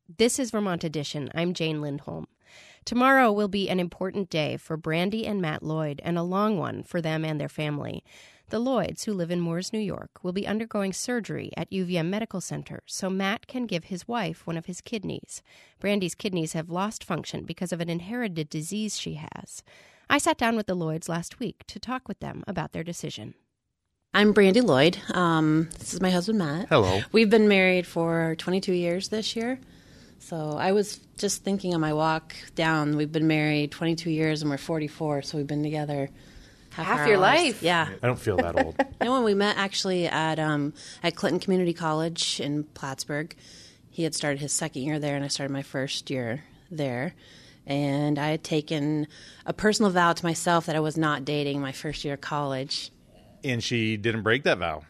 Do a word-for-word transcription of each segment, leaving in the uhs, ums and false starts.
This is Vermont Edition. I'm Jane Lindholm. Tomorrow will be an important day for Brandy and Matt Lloyd, and a long one for them and their family. The Lloyds, who live in Moores, New York, will be undergoing surgery at U V M Medical Center so Matt can give his wife one of his kidneys. Brandy's kidneys have lost function because of an inherited disease she has. I sat down with the Lloyds last week to talk with them about their decision. I'm Brandy Lloyd. Um, this is my husband, Matt. Hello. We've been married for twenty-two years this year. So I was just thinking on my walk down, we've been married twenty-two years and we're forty-four, so we've been together half, half our your lives. life. Yeah. I don't feel that old. And when we met actually at um, at Clinton Community College in Plattsburgh, he had started his second year there and I started my first year there. And I had taken a personal vow to myself that I was not dating my first year of college. And she didn't break that vow.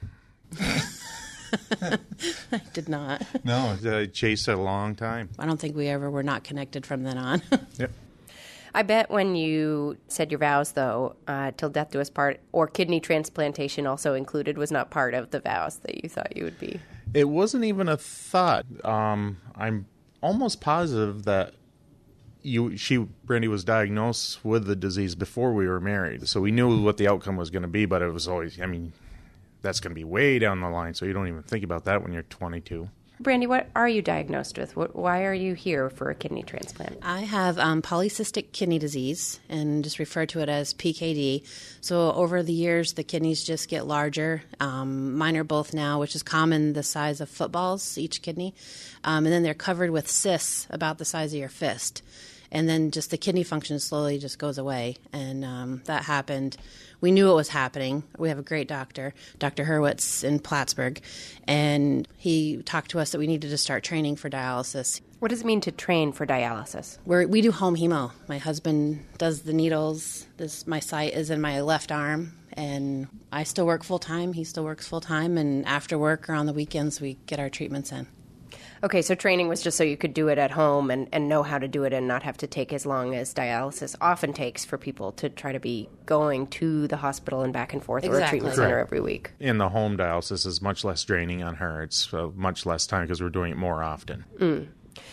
I did not. No, I chased it a long time. I don't think we ever were not connected from then on. Yep. I bet when you said your vows, though, uh, till death do us part, or kidney transplantation also included, was not part of the vows that you thought you would be. It wasn't even a thought. Um, I'm almost positive that you, she, Brandy, was diagnosed with the disease before we were married. So we knew what the outcome was going to be, but it was always, I mean, that's going to be way down the line, so you don't even think about that when you're twenty-two. Brandy, what are you diagnosed with? What, why are you here for a kidney transplant? I have um, polycystic kidney disease, and just refer to it as P K D. So over the years, the kidneys just get larger. Um, mine are both now, which is common, the size of footballs, each kidney. Um, and then they're covered with cysts about the size of your fist. And then just the kidney function slowly just goes away. And um, that happened. We knew it was happening. We have a great doctor, Doctor Hurwitz in Plattsburgh, and he talked to us that we needed to start training for dialysis. What does it mean to train for dialysis? We're, we do home hemo. My husband does the needles. This my site is in my left arm, and I still work full-time. He still works full-time, and after work or on the weekends, we get our treatments in. Okay, so training was just so you could do it at home and, and know how to do it and not have to take as long as dialysis often takes for people to try to be going to the hospital and back and forth Exactly. or a treatment Correct. center every week. In the home dialysis is much less draining on her. It's uh, much less time because we're doing it more often. Mm.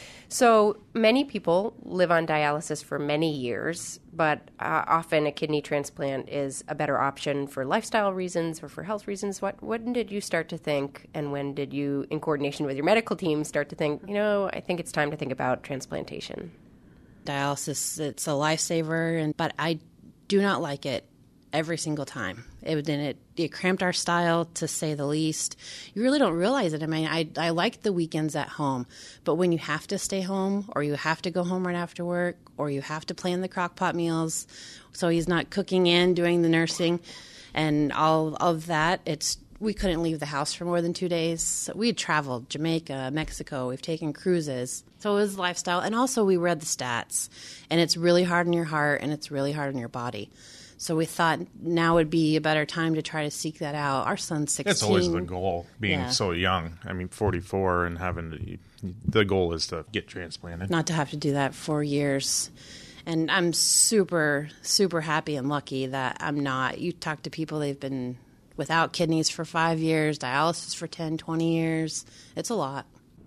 So many people live on dialysis for many years, but uh, often a kidney transplant is a better option for lifestyle reasons or for health reasons. What when did you start to think, and when did you, in coordination with your medical team, start to think, you know, I think it's time to think about transplantation? Dialysis, it's a lifesaver, and but I do not like it every single time. It, and it, it cramped our style, to say the least. You really don't realize it. I mean, I, I like the weekends at home, but when you have to stay home, or you have to go home right after work, or you have to plan the crock pot meals, so he's not cooking and doing the nursing, and all of that, it's we couldn't leave the house for more than two days. So we had traveled Jamaica, Mexico. We've taken cruises. So it was lifestyle. And also we read the stats, and it's really hard on your heart, and it's really hard on your body. So we thought now would be a better time to try to seek that out. Our son's sixteen. That's always the goal, being Yeah. so young. I mean, forty-four and having to, the goal is to get transplanted. Not to have to do that for years. And I'm super, super happy and lucky that I'm not. You talk to people, they've been without kidneys for five years, dialysis for ten, twenty years. It's a lot.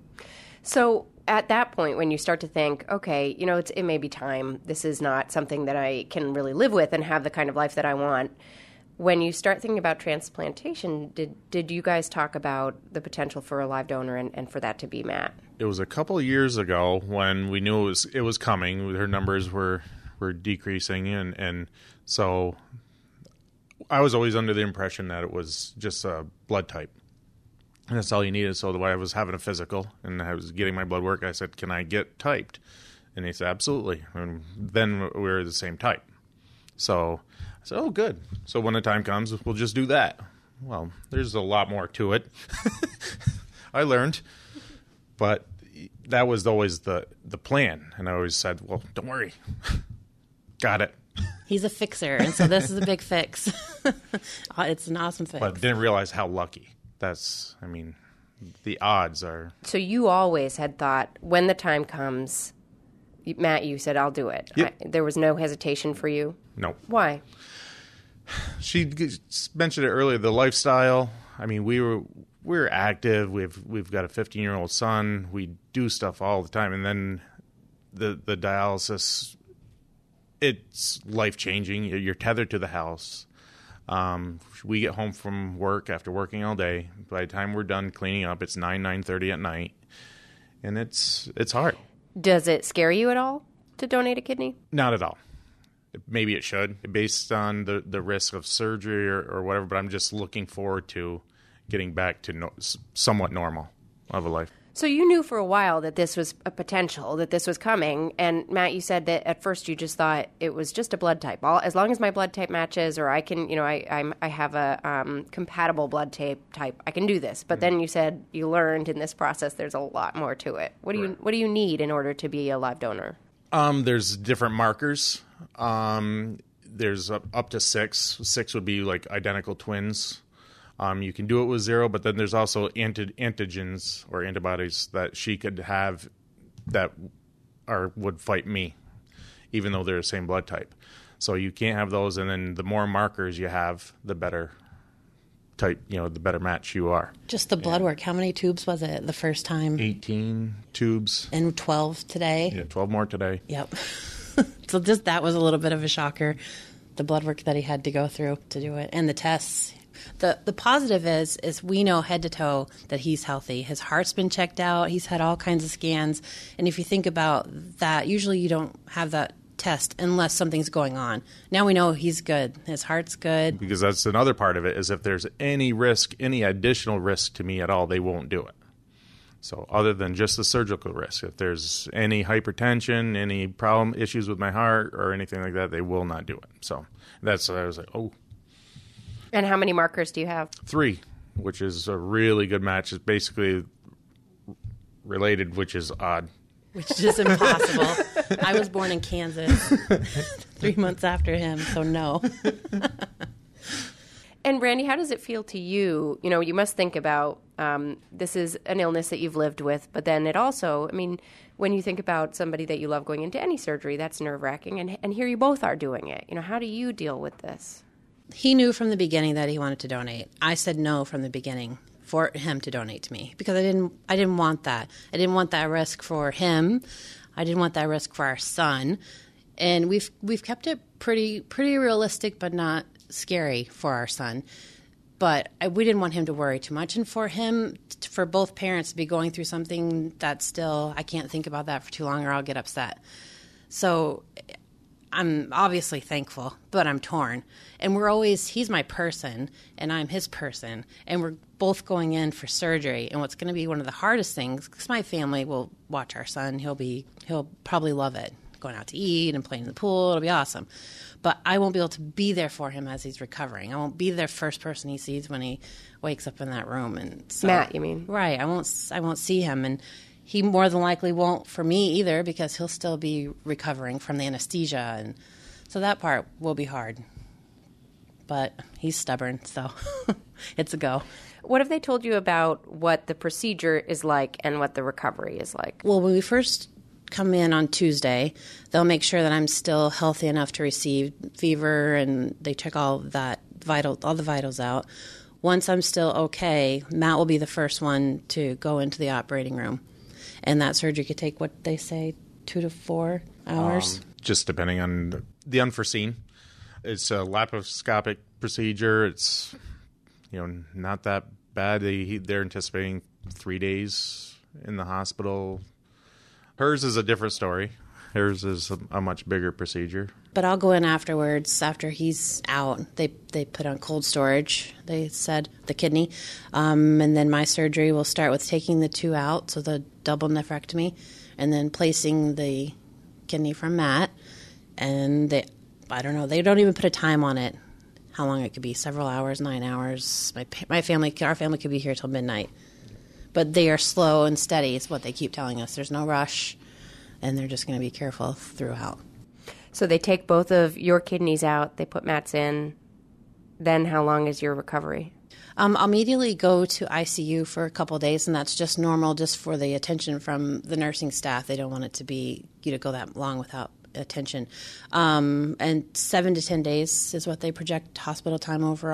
So at that point, when you start to think, okay, you know, it's, it may be time. This is not something that I can really live with and have the kind of life that I want. When you start thinking about transplantation, did did you guys talk about the potential for a live donor and, and for that to be Matt? It was a couple of years ago when we knew it was it was coming. Her numbers were, were decreasing, and, and so I was always under the impression that it was just a blood type. And that's all you needed. So the way I was having a physical and I was getting my blood work, I said, can I get typed? And they said, absolutely. And then we were the same type. So I said, oh, good. So when the time comes, we'll just do that. Well, there's a lot more to it. I learned. But that was always the, the plan. And I always said, well, don't worry. Got it. He's a fixer, and so this is a big fix. It's an awesome fix. But didn't realize how lucky. That's, I mean, the odds are. So you always had thought, when the time comes, Matt, you said, I'll do it. Yep. I, there was no hesitation for you? No. Why? She mentioned it earlier, the lifestyle. I mean, we were we're active. We've we've got a fifteen year old son. We do stuff all the time, and then the the dialysis, it's life changing. You're tethered to the house. Um, we get home from work after working all day. By the time we're done cleaning up, it's nine nine thirty at night, and it's it's hard. Does it scare you at all to donate a kidney? Not at all. Maybe it should, based on the, the risk of surgery or, or whatever, but I'm just looking forward to getting back to no, somewhat normal of a life. So you knew for a while that this was a potential, that this was coming. And Matt, you said that at first you just thought it was just a blood type. All, as long as my blood type matches, or I can, you know, I I'm, I have a um, compatible blood type type, I can do this. But mm-hmm. then you said you learned in this process there's a lot more to it. What do right. you What do you need in order to be a live donor? Um, there's different markers. Um, there's up, up to six. Six would be like identical twins. Um, you can do it with zero, but then there's also anti- antigens or antibodies that she could have that are would fight me, even though they're the same blood type. So you can't have those, and then the more markers you have, the better type, you know, the better match you are. Just the blood yeah. work. How many tubes was it the first time? eighteen tubes. And twelve today? Yeah, twelve more today. Yep. So just that was a little bit of a shocker, the blood work that he had to go through to do it, and the tests. The the positive is is we know head to toe that he's healthy. His heart's been checked out. He's had all kinds of scans. And if you think about that, usually you don't have that test unless something's going on. Now we know he's good. His heart's good. Because that's another part of it, is if there's any risk, any additional risk to me at all, they won't do it. So other than just the surgical risk, if there's any hypertension, any problem, issues with my heart or anything like that, they will not do it. So that's I was like, oh. And how many markers do you have? Three, which is a really good match. It's basically related, which is odd. Which is impossible. I was born in Kansas three months after him, so no. And Brandy, how does it feel to you? You know, you must think about um, this is an illness that you've lived with, but then it also, I mean, when you think about somebody that you love going into any surgery, that's nerve-wracking, and, and here you both are doing it. You know, how do you deal with this? He knew from the beginning that he wanted to donate. I said no from the beginning for him to donate to me because I didn't I didn't want that. I didn't want that risk for him. I didn't want that risk for our son. And we've we've kept it pretty pretty realistic but not scary for our son. But I, we didn't want him to worry too much. And for him, for both parents to be going through something that's still, I can't think about that for too long or I'll get upset. So I'm obviously thankful, but I'm torn. And we're always, he's my person, and I'm his person. And we're both going in for surgery. And what's going to be one of the hardest things, because my family will watch our son. He'll be, he'll probably love it, going out to eat and playing in the pool. It'll be awesome. But I won't be able to be there for him as he's recovering. I won't be the first person he sees when he wakes up in that room. And so, Matt, you mean? Right. I won't, I won't see him. And he more than likely won't for me either because he'll still be recovering from the anesthesia. And so that part will be hard. But he's stubborn, so it's a go. What have they told you about what the procedure is like and what the recovery is like? Well, when we first come in on Tuesday, they'll make sure that I'm still healthy enough to receive fever, and they check all that vital, all the vitals out. Once I'm still okay, Matt will be the first one to go into the operating room. And that surgery could take, what they say, two to four hours? Um, just depending on the unforeseen. It's a laparoscopic procedure. It's, you know, not that bad. They, they're anticipating three days in the hospital. Hers is a different story. Hers is a, a much bigger procedure. But I'll go in afterwards, after he's out. They they put on cold storage, they said, the kidney. Um, and then my surgery will start with taking the two out, so the double nephrectomy, and then placing the kidney from Matt. And they, I don't know, they don't even put a time on it, how long it could be, several hours, nine hours. My my family, our family could be here till midnight. But they are slow and steady is what they keep telling us. There's no rush, and they're just going to be careful throughout. So they take both of your kidneys out, they put Matt's in. Then how long is your recovery? Um, I'll immediately go to I C U for a couple of days, and that's just normal, just for the attention from the nursing staff. They don't want it to be, you to go that long without attention. Um, and seven to ten days is what they project hospital time overall.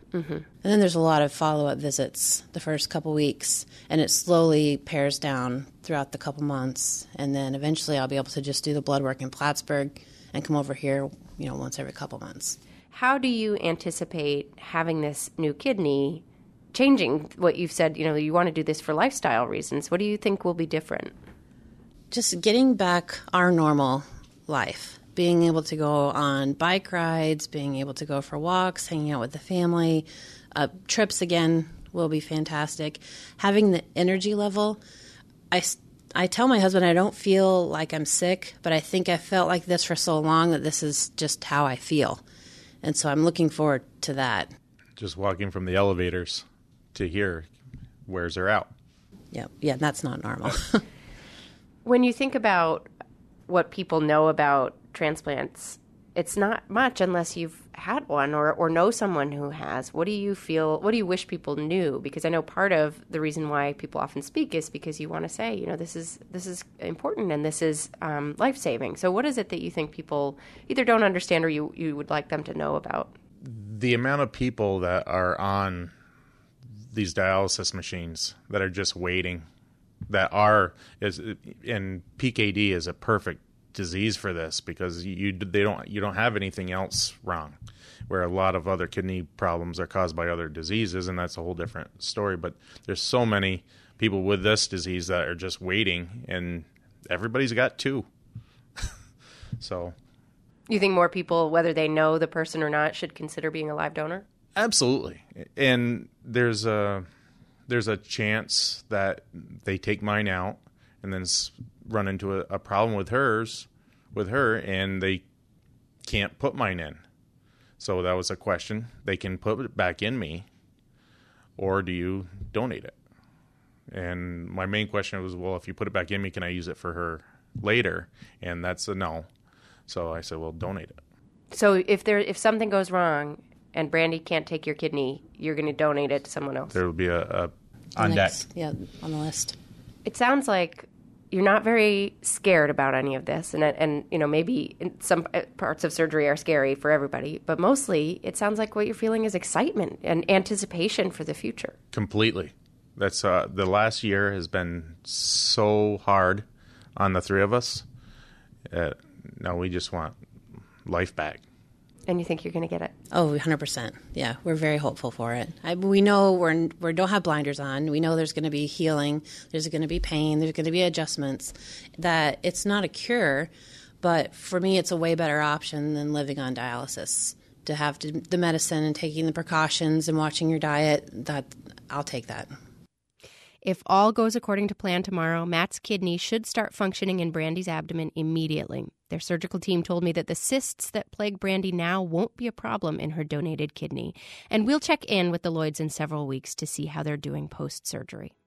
Mm-hmm. And then there's a lot of follow-up visits the first couple weeks, and it slowly pares down throughout the couple months. And then eventually I'll be able to just do the blood work in Plattsburgh and come over here, you know, once every couple months. How do you anticipate having this new kidney changing what you've said? You know, you want to do this for lifestyle reasons. What do you think will be different? Just getting back our normal life. Being able to go on bike rides, being able to go for walks, hanging out with the family. Uh, trips, again, will be fantastic. Having the energy level. I, I tell my husband I don't feel like I'm sick, but I think I felt like this for so long that this is just how I feel. And so I'm looking forward to that. Just walking from the elevators to here wears her out. Yeah, yeah, that's not normal. When you think about what people know about transplants, it's not much unless you've had one or, or know someone who has. What do you feel, what do you wish people knew? Because I know part of the reason why people often speak is because you want to say, you know, this is this is important and this is um, life-saving. So what is it that you think people either don't understand or you, you would like them to know about? The amount of people that are on these dialysis machines that are just waiting, that are, is, and P K D is a perfect disease for this because you they don't you don't have anything else wrong, where a lot of other kidney problems are caused by other diseases, and that's a whole different story. But there's so many people with this disease that are just waiting, and everybody's got two. So you think more people, whether they know the person or not, should consider being a live donor? Absolutely. And there's a there's a chance that they take mine out and then run into a, a problem with hers, with her, and they can't put mine in. So that was a question. They can put it back in me, or do you donate it? And my main question was, well, if you put it back in me, can I use it for her later? And that's a no. So I said, well, donate it. So if there if something goes wrong and Brandy can't take your kidney, you're going to donate it to someone else? There will be a, a on deck. Yeah, on the list. It sounds like you're not very scared about any of this, and and you know maybe in some parts of surgery are scary for everybody, but mostly it sounds like what you're feeling is excitement and anticipation for the future. Completely. That's uh, the last year has been so hard on the three of us. Uh, now we just want life back. And you think you're going to get it? Oh, one hundred percent. Yeah, we're very hopeful for it. I, we know we're, we don't have blinders on. We know there's going to be healing. There's going to be pain. There's going to be adjustments. That it's not a cure, but for me, it's a way better option than living on dialysis. To have to, the medicine and taking the precautions and watching your diet, that I'll take that. If all goes according to plan tomorrow, Matt's kidney should start functioning in Brandy's abdomen immediately. Their surgical team told me that the cysts that plague Brandy now won't be a problem in her donated kidney. And we'll check in with the Lloyds in several weeks to see how they're doing post-surgery.